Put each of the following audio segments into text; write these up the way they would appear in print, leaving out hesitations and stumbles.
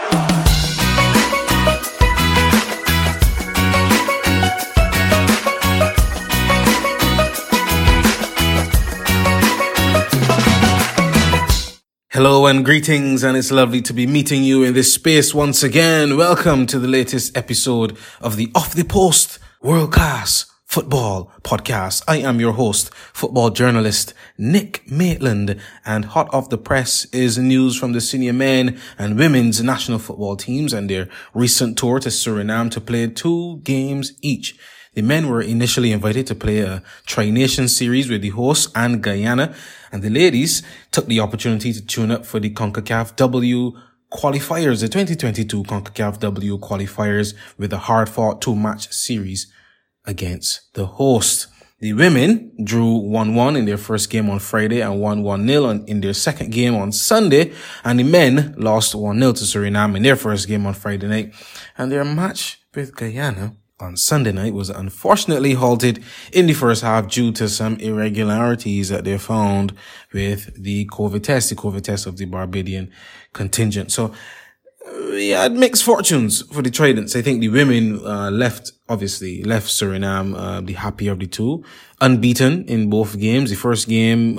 Hello and greetings, and it's lovely to be meeting you in this space once again. Welcome to the latest episode of the Off the Post World Class Football Podcast. I am your host, football journalist Nick Maitland, and hot off the press is news from the senior men and women's national football teams and their recent tour to Suriname to play 2 games each. The men were initially invited to play a Tri-Nation series with the hosts and Guyana, and the ladies took the opportunity to tune up for the CONCACAF W qualifiers, the 2022 CONCACAF W qualifiers, with a hard-fought 2-match series against the host. The women drew 1-1 in their first game on Friday and won 1-0 in their second game on Sunday, and the men lost 1-0 to Suriname in their first game on Friday night, and their match with Guyana on Sunday night was unfortunately halted in the first half due to some irregularities that they found with the COVID test of the Barbadian contingent. So, we had mixed fortunes for the Tridents. I think the women left Suriname the happier of the two, unbeaten in both games. The first game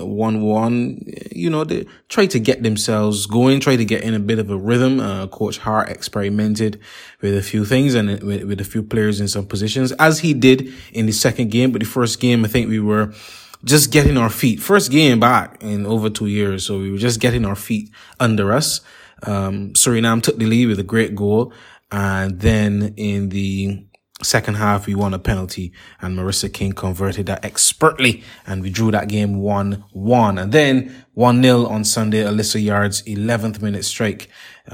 1-1. They tried to get themselves going, tried to get in a bit of a rhythm. Coach Hart experimented with a few things and with a few players in some positions, as he did in the second game. But the first game, I think we were just getting our feet. First game back in over 2 years, so we were just getting our feet under us. Suriname took the lead with a great goal, and then in the second half we won a penalty and Marissa King converted that expertly, and we drew that game 1-1. And then 1-0 on Sunday. Alyssa Yard's 11th minute strike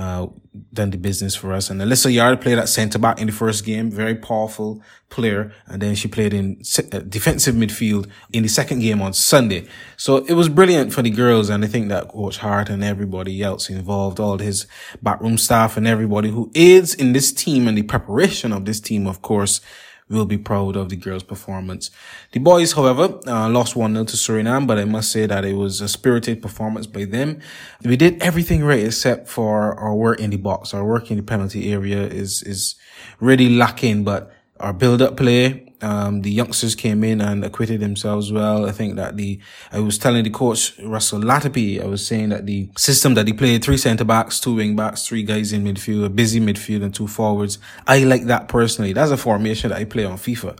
done the business for us. And Alyssa Yard played at centre back in the first game, very powerful player, and then she played in defensive midfield in the second game on Sunday. So it was brilliant for the girls, and I think that Coach Hart and everybody else involved, all his backroom staff and everybody who aids in this team and the preparation of this team, of course, will be proud of the girls' performance. The boys, however, lost 1-0 to Suriname, but I must say that it was a spirited performance by them. We did everything right except for our work in the box. Our work in the penalty area is really lacking, but our build-up play, the youngsters came in and acquitted themselves well. I think that I was telling the coach, Russell Latapi, I was saying that the system that he played, 3 centre-backs, 2 wing-backs, 3 guys in midfield, a busy midfield and 2 forwards. I like that personally. That's a formation that I play on FIFA.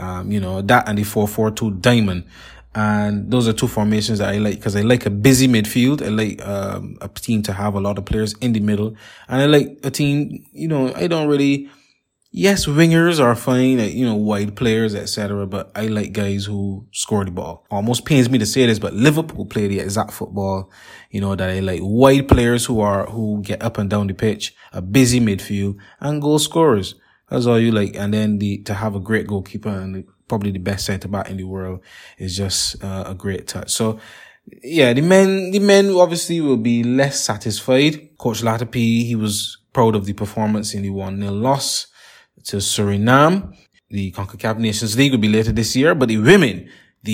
That and the 4-4-2 diamond. And those are 2 formations that I like, because I like a busy midfield. I like a team to have a lot of players in the middle. And I like a team, I don't really... Yes, wingers are fine, wide players, etc. But I like guys who score the ball. Almost pains me to say this, but Liverpool play the exact football, that I like. Wide players who get up and down the pitch, a busy midfield, and goal scorers. That's all you like. And then to have a great goalkeeper and probably the best centre back in the world is just a great touch. So, yeah, the men obviously will be less satisfied. Coach Latapi, he was proud of the performance in the 1-0 loss to Suriname. The CONCACAF Nations League will be later this year, but the women,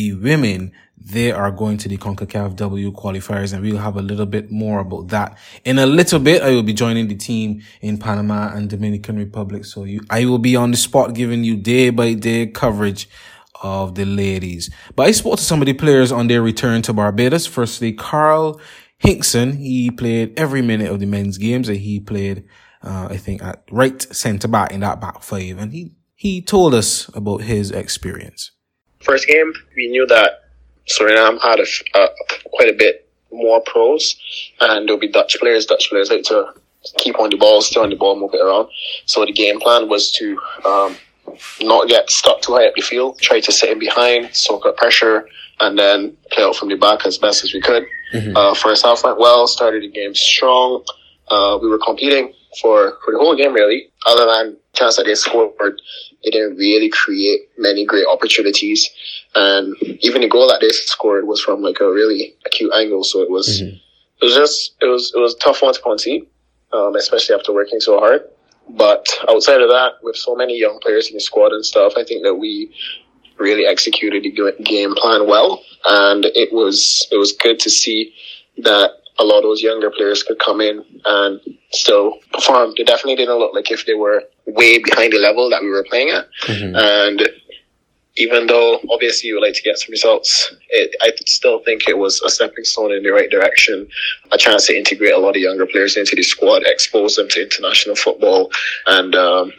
they are going to the CONCACAF W qualifiers, and we'll have a little bit more about that. In a little bit, I will be joining the team in Panama and Dominican Republic, so I will be on the spot giving you day-by-day coverage of the ladies. But I spoke to some of the players on their return to Barbados. Firstly, Carl Hinkson, he played every minute of the men's games, and he played I think at right centre back in that back 5, and he told us about his experience. First game, we knew that Suriname had quite a bit more pros, and there'll be Dutch players. Dutch players like to keep on the ball, stay on the ball, move it around. So the game plan was to not get stuck too high up the field, try to sit in behind, soak up pressure, and then play out from the back as best as we could. Mm-hmm. First half went well, started the game strong. We were competing for the whole game, really. Other than chance that they scored, they didn't really create many great opportunities. And even the goal that they scored was from like a really acute angle. So it was, it was a tough one to concede, especially after working so hard. But outside of that, with so many young players in the squad and stuff, I think that we really executed the game plan well. And it was good to see that a lot of those younger players could come in and still perform. They definitely didn't look like if they were way behind the level that we were playing at. And even though obviously you would like to get some results, I still think it was a stepping stone in the right direction, a chance to integrate a lot of younger players into the squad, expose them to international football, and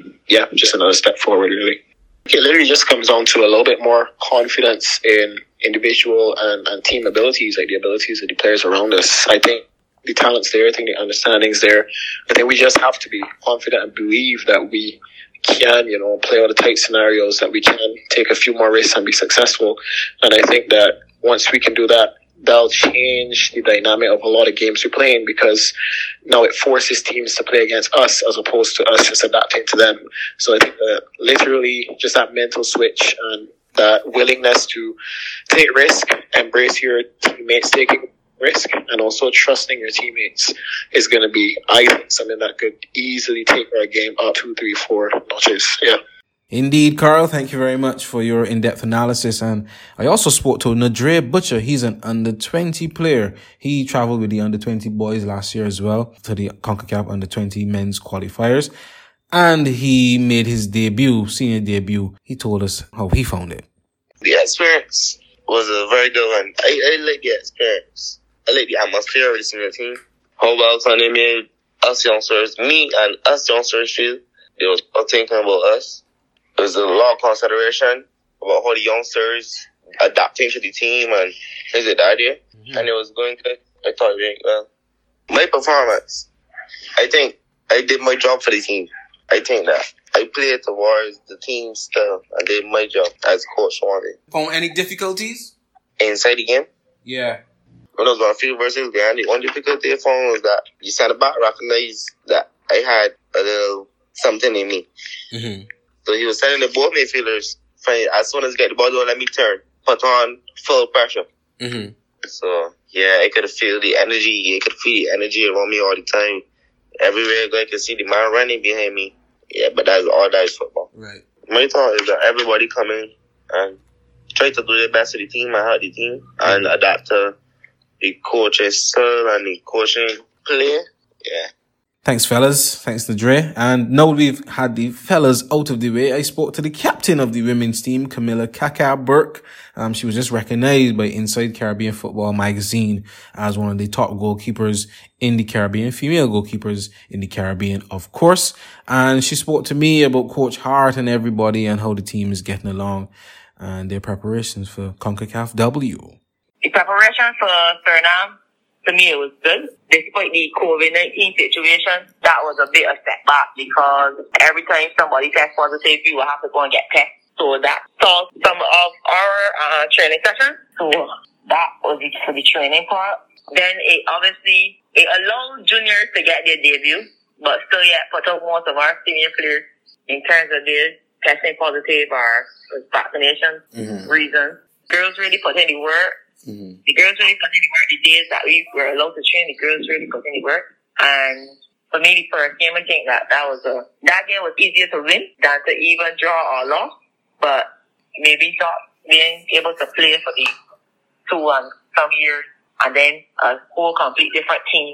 just another step forward, really. It literally just comes down to a little bit more confidence in individual and team abilities, like the abilities of the players around us. I think the talent's there, I think the understanding's there. I think we just have to be confident and believe that we can, play all the tight scenarios, that we can take a few more risks and be successful. And I think that once we can do that, that'll change the dynamic of a lot of games we're playing, because now it forces teams to play against us as opposed to us just adapting to them. So I think that literally just that mental switch and that willingness to take risk, embrace your teammates taking risk, and also trusting your teammates is going to be, I think, something that could easily take our game up 2, 3, 4 notches. Yeah. Indeed, Carl, thank you very much for your in-depth analysis. And I also spoke to Nadre Butcher. He's an under-20 player. He traveled with the under-20 boys last year as well to the CONCACAF under-20 men's qualifiers. And he made his senior debut. He told us how he found it. The experience was a very good one. I like the experience. I like the atmosphere of the senior team. How well they made us youngsters, me and us youngsters feel. They was thinking about us. There was a lot of consideration about how the youngsters adapting to the team and things like that there. And it was going good. I thought it went well. My performance, I think I did my job for the team. I think that I played towards the team style and did my job as coach wanted. Found any difficulties? Inside the game? Yeah. When I was on field versus behind, the only difficulty I found was that the center back recognized that I had a little something in me. So he was telling the both midfielders, as soon as I get the ball, don't let me turn. Put on full pressure. So, yeah, I could feel the energy. I could feel the energy around me all the time. Everywhere I go, I could see the man running behind me. Yeah, but that's all that is football. Right. My thought is that everybody come in and try to do their best to the team and help the team and adapt to the coach's style and the coaching play. Yeah. Thanks, fellas. Thanks to Dre. And now we've had the fellas out of the way, I spoke to the captain of the women's team, Camilla Kaka Burke. She was just recognized by Inside Caribbean Football magazine as one of the top goalkeepers in the Caribbean, female goalkeepers in the Caribbean, of course. And she spoke to me about Coach Hart and everybody and how the team is getting along and their preparations for CONCACAF W. The preparation for Suriname, to me, it was good. Despite the COVID-19 situation, that was a bit of a setback because every time somebody tests positive, we will have to go and get tested. So that stalled some of our training sessions. So that was it for the training part. Then it allowed juniors to get their debut, but still yet put out most of our senior players in terms of their testing positive or vaccination reasons. Girls really put in the work. The girls really put in the work. The days that we were allowed to train, the girls really put in the work. And for me, the first game, I think that game was easier to win than to even draw or lose. But maybe not being able to play for the 2 and some years and then a whole complete different team,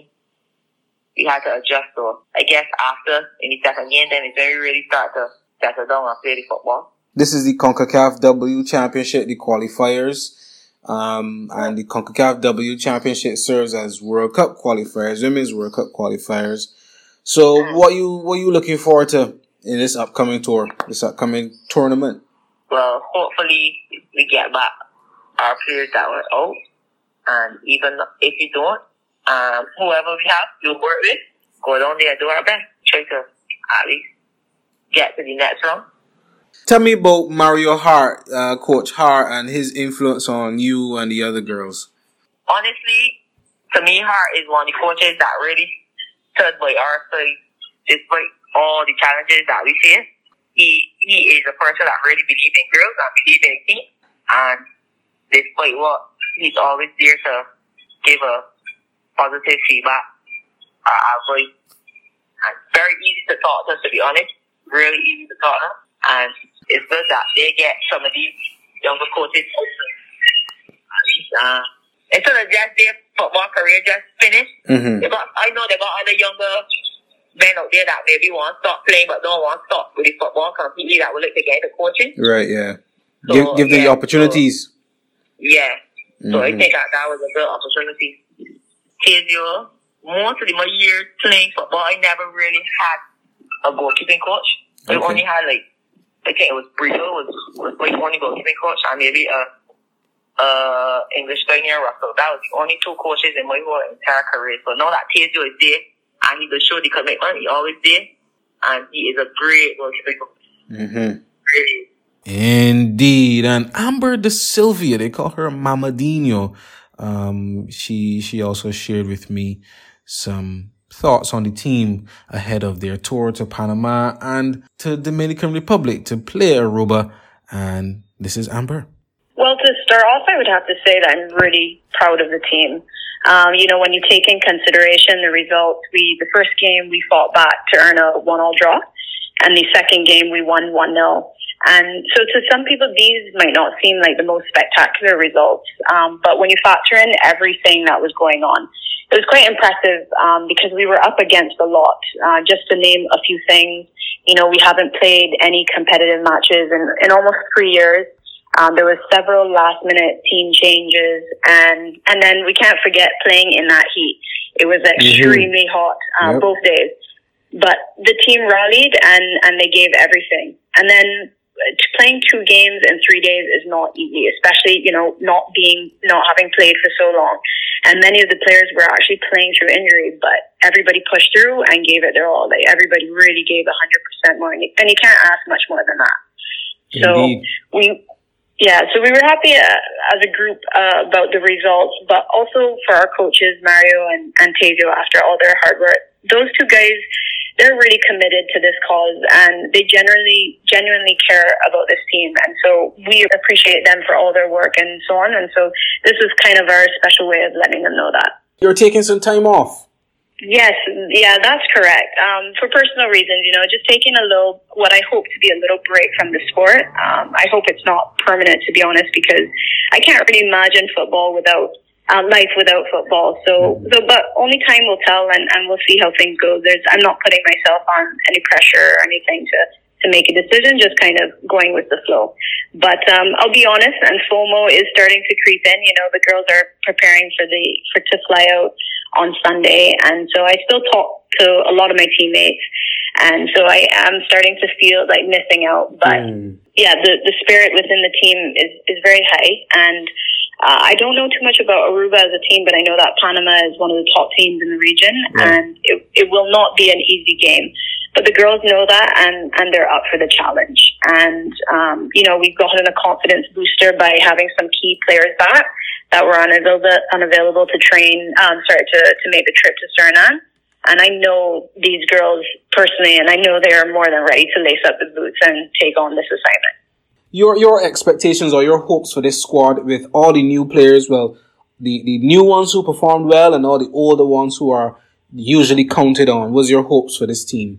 we had to adjust. So I guess after in the second game, then it's when we really start to settle down and play the football. This is the CONCACAF W Championship, the qualifiers. And the CONCACAF W Championship serves as World Cup qualifiers, women's World Cup qualifiers. So what you looking forward to in this upcoming tournament? Well, hopefully we get back our players that were out. And even if we don't, whoever we have to work with, go down there and do our best. Try to at least get to the next round. Tell me about Mario Hart, Coach Hart, and his influence on you and the other girls. Honestly, to me, Hart is one of the coaches that really stood by our side despite all the challenges that we face. He is a person that really believes in girls and believes in the team. And despite what, he's always there to give a positive feedback or advice. And very easy to talk to be honest. Really easy to talk to. And it's good that they get some of these younger coaches at least Instead of just their football career just finished. Mm-hmm. I know they got other younger men out there that maybe want to stop playing but don't want to stop with the football completely that would like to get into coaching. Right, yeah. So, give them the opportunities. So I think that was a good opportunity. Tazio, most of my years playing football, I never really had a goalkeeping coach. I only had I think it was Brito was my only goalkeeping coach, and maybe English guy near Russell. That was the only two coaches in my whole entire career. So now that Tazio is there, and he will show the commitment, he always there, and he is a great goalkeeping coach. Mm-hmm. Really. Indeed. And Amber De Silvia, they call her Mamadinho. She also shared with me some thoughts on the team ahead of their tour to Panama and to Dominican Republic to play Aruba. And this is Amber. Well, to start off, I would have to say that I'm really proud of the team. When you take in consideration the results, the first game we fought back to earn a 1-1 draw, and the second game we won 1-0. And so to some people, these might not seem like the most spectacular results, but when you factor in everything that was going on, it was quite impressive because we were up against a lot. Just to name a few things, we haven't played any competitive matches in almost 3 years. There was several last-minute team changes, and then we can't forget playing in that heat. It was extremely hot both days. But the team rallied, and they gave everything. And then playing 2 games in 3 days is not easy, especially, not having played for so long. And many of the players were actually playing through injury, but everybody pushed through and gave it their all. Everybody really gave 100% more, and you can't ask much more than that. Indeed. So we were happy as a group about the results, but also for our coaches, Mario and Tazio, after all their hard work. Those 2 guys, they're really committed to this cause, and they genuinely care about this team. And so we appreciate them for all their work and so on. And so this is kind of our special way of letting them know that. You're taking some time off. Yes, that's correct. For personal reasons, just taking what I hope to be a little break from the sport. I hope it's not permanent, to be honest, because I can't really imagine football without life without football. But only time will tell, and we'll see how things go. I'm not putting myself on any pressure or anything to make a decision, just kind of going with the flow. But I'll be honest, and FOMO is starting to creep in. The girls are preparing to fly out on Sunday, and so I still talk to a lot of my teammates, and so I am starting to feel like missing out. But the spirit within the team is very high, and I don't know too much about Aruba as a team, but I know that Panama is one of the top teams in the region, and it will not be an easy game. But the girls know that, and they're up for the challenge. And, we've gotten a confidence booster by having some key players back that were unavailable to train, to make the trip to Suriname. And I know these girls personally, and I know they are more than ready to lace up the boots and take on this assignment. Your expectations or your hopes for this squad with all the new players, well, the new ones who performed well and all the older ones who are usually counted on, what's your hopes for this team?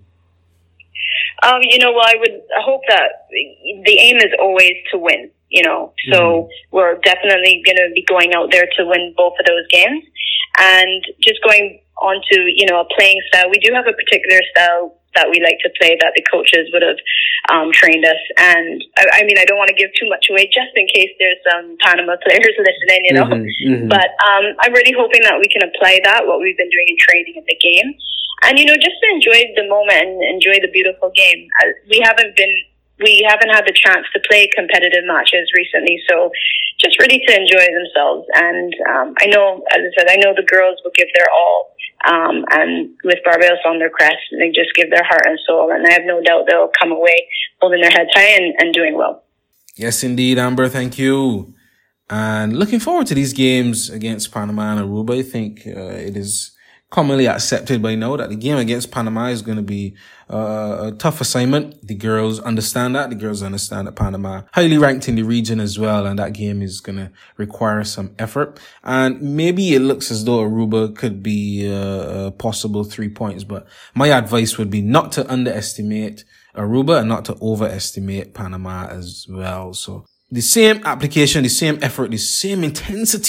I would hope that the aim is always to win, so we're definitely going to be going out there to win both of those games. And just going on to, a playing style, we do have a particular style that we like to play that the coaches would have trained us. And I don't want to give too much away just in case there's some Panama players listening, But I'm really hoping that we can apply that, what we've been doing in training in the game. And, just to enjoy the moment and enjoy the beautiful game. We haven't had the chance to play competitive matches recently, so just really to enjoy themselves. And I know, as I said, the girls will give their all. And with Barbados on their crest, they just give their heart and soul, and I have no doubt they'll come away holding their heads high and doing well. Yes, indeed, Amber. Thank you. And looking forward to these games against Panama and Aruba. I think it is commonly accepted by now that the game against Panama is going to be a tough assignment. The girls understand that. The girls understand that Panama highly ranked in the region as well, and that game is going to require some effort. And maybe it looks as though Aruba could be a possible 3 points, but my advice would be not to underestimate Aruba and not to overestimate Panama as well. So the same application, the same effort, the same intensity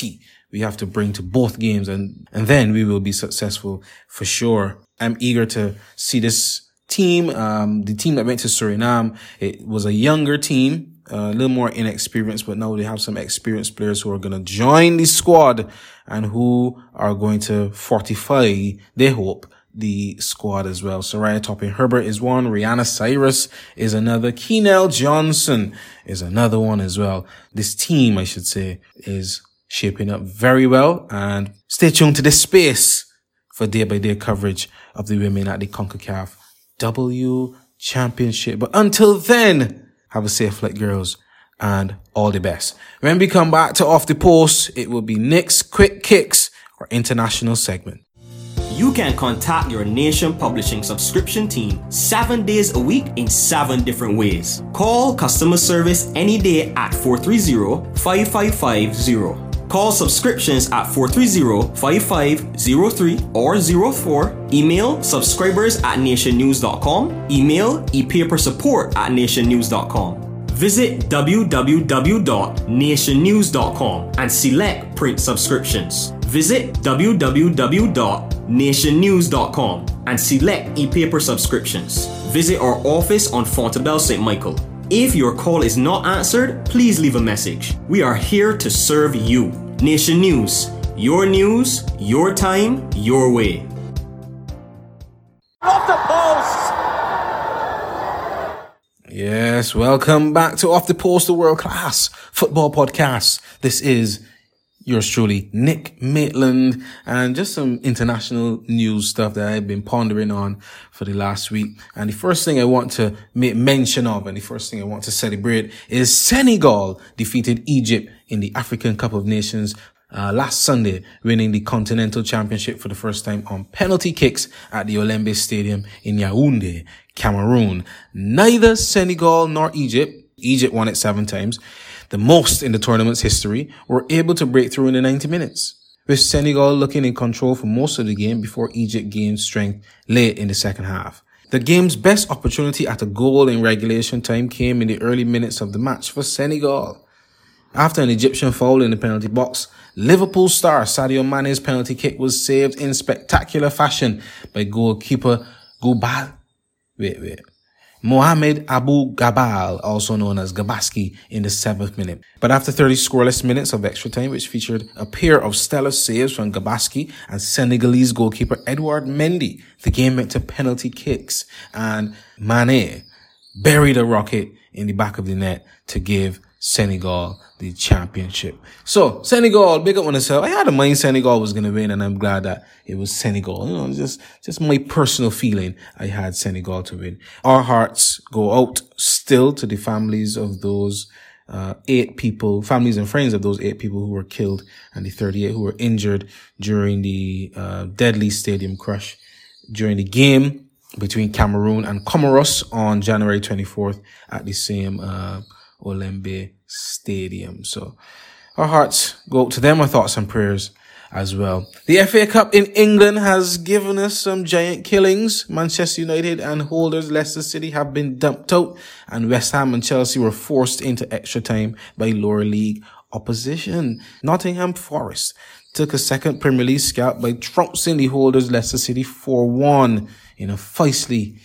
we have to bring to both games, and then we will be successful for sure. I'm eager to see this team. The team that went to Suriname, it was a younger team, a little more inexperienced, but now they have some experienced players who are going to join the squad and who are going to fortify, they hope, the squad as well. Soraya Topping-Herbert is one. Rihanna Cyrus is another. Keenel Johnson is another one as well. This team, I should say, is shaping up very well, and stay tuned to this space for day-by-day coverage of the women at the CONCACAF W Championship. But until then, have a safe flight, girls, and all the best. When we come back to Off the Post, it will be Nick's Quick Kicks, our international segment. You can contact your Nation Publishing subscription team 7 days a week in 7 different ways. Call customer service any day at 430-5550. Call subscriptions at 430-5503 or 04. Email subscribers@nationnews.com. Email ePaperSupport@nationnews.com. Visit www.nationnews.com and select print subscriptions. Visit www.nationnews.com and select e-paper subscriptions. Visit our office on Fontabelle St. Michael. If your call is not answered, please leave a message. We are here to serve you. Nation News, your time, your way. Off the post! Yes, welcome back to Off the Post, the world-class football podcast. This is yours truly, Nick Maitland, and just some international news stuff that I've been pondering on for the last week. And the first thing I want to make mention of, and the first thing I want to celebrate, is Senegal defeated Egypt in the African Cup of Nations last Sunday, winning the Continental Championship for the first time on penalty kicks at the Olembe Stadium in Yaoundé, Cameroon. Neither Senegal nor Egypt won it 7 times, the most in the tournament's history, were able to break through in the 90 minutes, with Senegal looking in control for most of the game before Egypt gained strength late in the second half. The game's best opportunity at a goal in regulation time came in the early minutes of the match for Senegal. After an Egyptian foul in the penalty box, Liverpool star Sadio Mane's penalty kick was saved in spectacular fashion by goalkeeper Mohamed Abou Gabal, also known as Gabaski, in the 7th minute. But after 30 scoreless minutes of extra time, which featured a pair of stellar saves from Gabaski and Senegalese goalkeeper Edouard Mendy, the game went to penalty kicks, and Mane buried a rocket in the back of the net to give Senegal the championship. So, Senegal, big up on yourself. I had a mind Senegal was going to win, and I'm glad that it was Senegal. You know, just my personal feeling, I had Senegal to win. Our hearts go out still to the families of those 8 people, families and friends of those 8 people who were killed, and the 38 who were injured during the deadly stadium crush during the game between Cameroon and Comoros on January 24th at the same Olembe Stadium. So our hearts go out to them, our thoughts and prayers as well. The FA Cup in England has given us some giant killings. Manchester United and holders Leicester City have been dumped out, and West Ham and Chelsea were forced into extra time by lower league opposition. Nottingham Forest took a second Premier League scalp by trouncing the holders Leicester City 4-1 in a feisty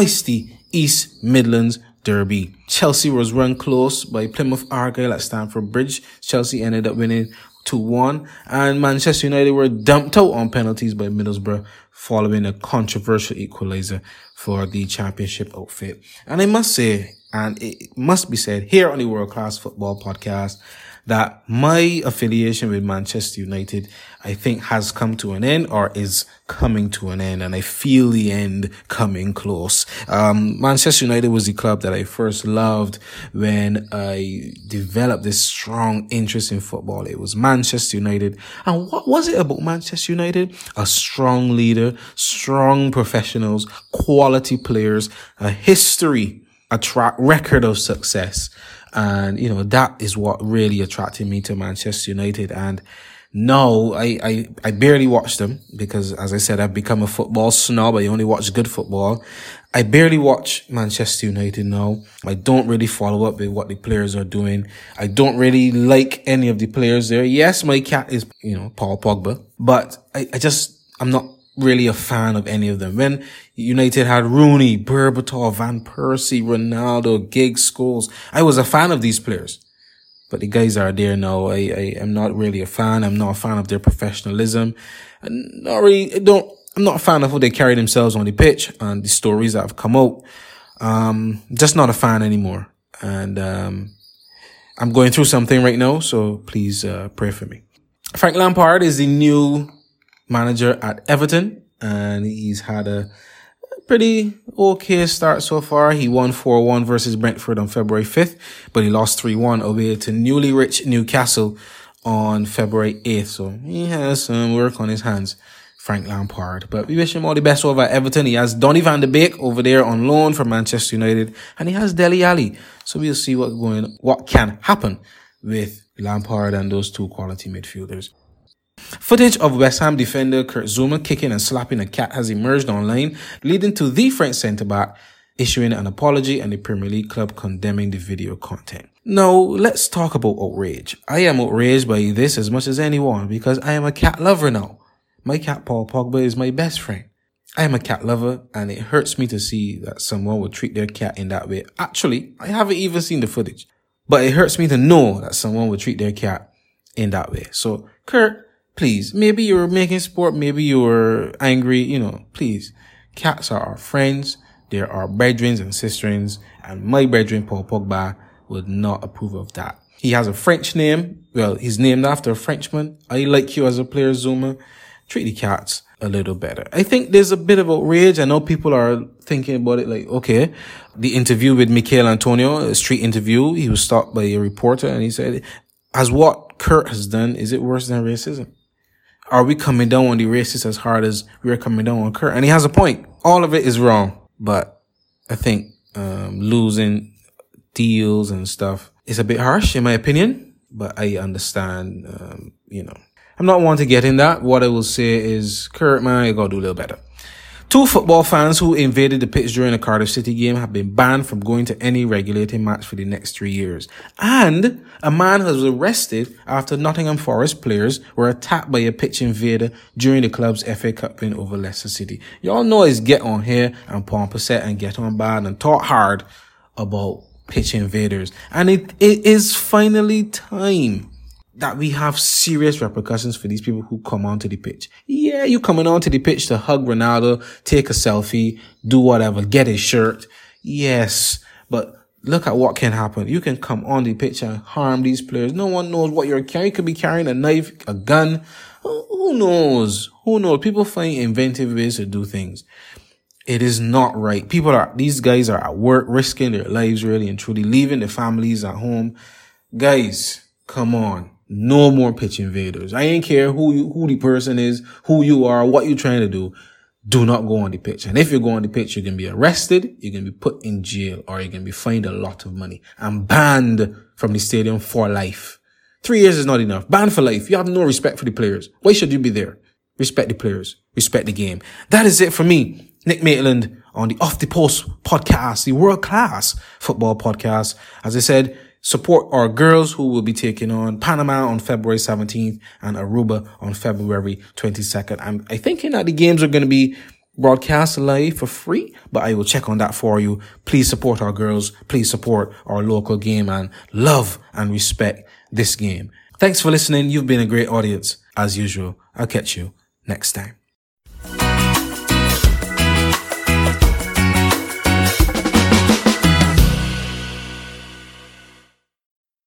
East Midlands derby. Chelsea was run close by Plymouth Argyle at Stamford Bridge. Chelsea ended up winning 2-1, and Manchester United were dumped out on penalties by Middlesbrough following a controversial equaliser for the championship outfit. And I must say, and it must be said here on the World Class Football Podcast, that my affiliation with Manchester United, I think, has come to an end, or is coming to an end, and I feel the end coming close. Manchester United was the club that I first loved when I developed this strong interest in football. It was Manchester United. And what was it about Manchester United? A strong leader, strong professionals, quality players, a history, a track record of success. And, you know, that is what really attracted me to Manchester United. And No, I barely watch them because, as I said, I've become a football snob. I only watch good football. I barely watch Manchester United now. I don't really follow up with what the players are doing. I don't really like any of the players there. Yes, my cat is, Paul Pogba, but I'm not really a fan of any of them. When United had Rooney, Berbatov, Van Persie, Ronaldo, Giggs, Scholes, I was a fan of these players. But the guys are there now. I am not really a fan. I'm not a fan of their professionalism. I'm not a fan of how they carry themselves on the pitch and the stories that have come out. Just not a fan anymore. And I'm going through something right now, so please pray for me. Frank Lampard is the new manager at Everton, and he's had a pretty okay start so far. He won 4-1 versus Brentford on February 5th, but he lost 3-1 away to newly rich Newcastle on February 8th. So he has some work on his hands, Frank Lampard. But we wish him all the best over at Everton. He has Donny van de Beek over there on loan from Manchester United, and he has Dele Alli. So we'll see what can happen with Lampard and those two quality midfielders. Footage of West Ham defender Kurt Zouma kicking and slapping a cat has emerged online, leading to the French centre-back issuing an apology and the Premier League club condemning the video content. Now, let's talk about outrage. I am outraged by this as much as anyone because I am a cat lover now. My cat Paul Pogba is my best friend. I am a cat lover, and it hurts me to see that someone would treat their cat in that way. Actually, I haven't even seen the footage, but it hurts me to know that someone would treat their cat in that way. So, Kurt, please, maybe you're making sport, maybe you're angry, please. Cats are our friends. They're our brethren and sisterins, and my brethren, Paul Pogba, would not approve of that. He has a French name. Well, he's named after a Frenchman. I like you as a player, Zouma. Treat the cats a little better. I think there's a bit of outrage. I know people are thinking about it like, okay, the interview with Michail Antonio, a street interview, he was stopped by a reporter and he said, as what Kurt has done, is it worse than racism? Are we coming down on the racists as hard as we're coming down on Kurt? And he has a point. All of it is wrong. But I think losing deals and stuff is a bit harsh in my opinion. But I understand, I'm not one to get in that. What I will say is, Kurt, man, you gotta do a little better. 2 football fans who invaded the pitch during a Cardiff City game have been banned from going to any regulated match for the next 3 years. And a man was arrested after Nottingham Forest players were attacked by a pitch invader during the club's FA Cup win over Leicester City. Y'all know it's get on here and pomp a set and get on bad and talk hard about pitch invaders. And it is finally time that we have serious repercussions for these people who come onto the pitch. Yeah, you coming onto the pitch to hug Ronaldo, take a selfie, do whatever, get his shirt. Yes, but look at what can happen. You can come on the pitch and harm these players. No one knows what you're carrying. You could be carrying a knife, a gun. Who knows? People find inventive ways to do things. It is not right. These guys are at work, risking their lives really and truly, leaving their families at home. Guys, come on. No more pitch invaders. I ain't care who the person is, who you are, what you're trying to do. Do not go on the pitch. And if you go on the pitch, you're going to be arrested, you're going to be put in jail, or you're going to be fined a lot of money and banned from the stadium for life. 3 years is not enough. Banned for life. You have no respect for the players. Why should you be there? Respect the players. Respect the game. That is it for me, Nick Maitland, on the Off the Post podcast, the world-class football podcast. As I said, support our girls who will be taking on Panama on February 17th and Aruba on February 22nd. I'm thinking that the games are going to be broadcast live for free, but I will check on that for you. Please support our girls. Please support our local game and love and respect this game. Thanks for listening. You've been a great audience as usual. I'll catch you next time.